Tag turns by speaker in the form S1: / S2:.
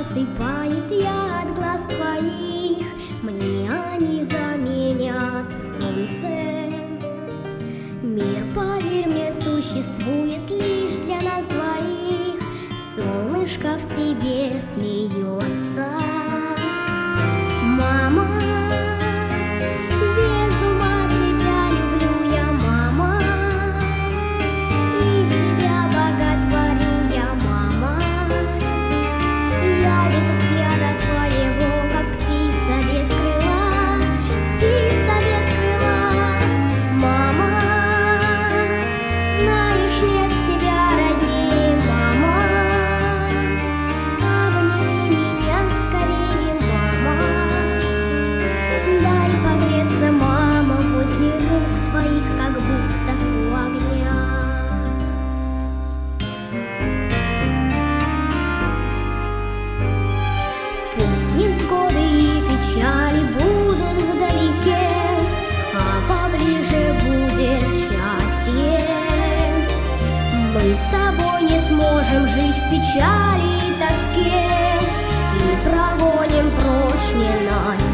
S1: Просыпаюсь я от глаз твоих, мне они заменят солнце. Мир, поверь мне, существует лишь для нас двоих. Солнышко в тебе смеется. Мама, без ума тебя люблю я, мама, и тебя боготворю я, мама. Я без взгляда твоего, как птица без крыла, птица без крыла. Мама, знаешь, нет тебя роднее, мама. Обними меня скорее, мама. Дай погреться, мама, возле рук твоих, как будто у огня. Пусть невзгоды и печали будут вдалеке, а поближе будет счастье. Мы с тобой не сможем жить в печали и тоске, и прогоним прочь ненастье.